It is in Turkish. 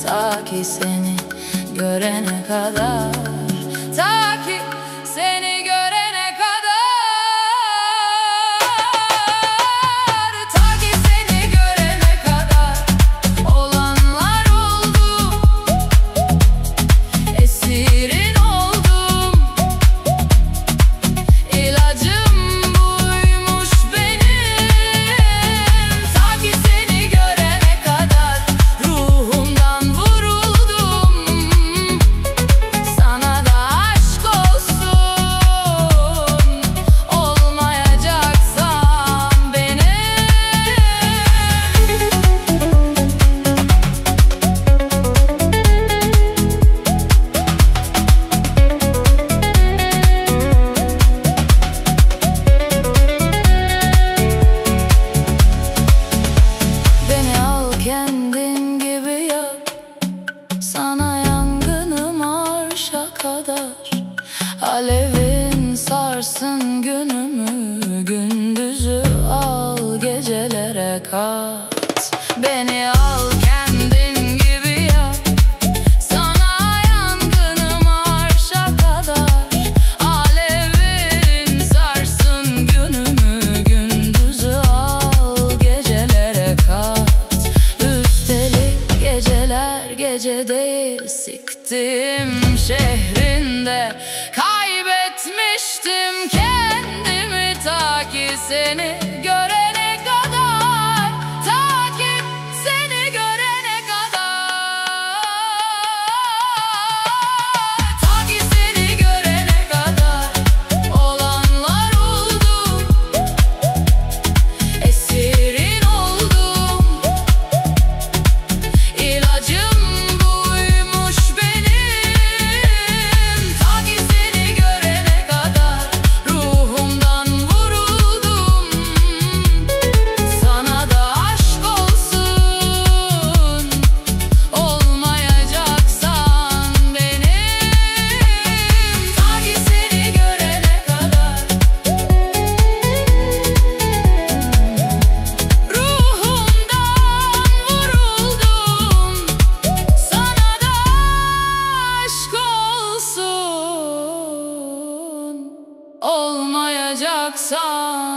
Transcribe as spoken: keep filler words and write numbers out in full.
Ta ki seni görene kadar, ta ki seni görene kadar, ta ki seni görene kadar olanlar oldu. Esirin oldum, ilacım buymuş benim. Ta ki seni görene kadar ruhumdan vuruldum. Sana da aşk olsun, olmayacaksan benim. Beni al kendin gibi yak, sana yangınım arşa kadar. Alevin sarsın günümü, gündüzü al gecelere kat. Beni al kendin gibi yak, sana yangınım arşa kadar. Alevin sarsın günümü, gündüzü al gecelere kat. Üstelik geceler gece değil, siktim şehrinde kaybetmiştim kendimi. Ta ki seni görene kadar, ta ki seni görene kadar, ta ki seni görene kadar olanlar oldu. Esirin oldum, ilacım buymuş benim. Ta ki seni görene kadar ruhumdan vuruldum. Sana da aşk olsun, olmayacaksan benim. Ta ki seni görene kadar ruhumdan vuruldum. Sana da aşk olsun, olmayacaksan